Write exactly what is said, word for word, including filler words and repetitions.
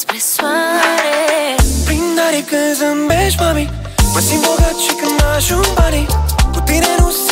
spre soare. Prin arii când zâmbești, mami, mă simt bogat și când ajung banii, cu tine nu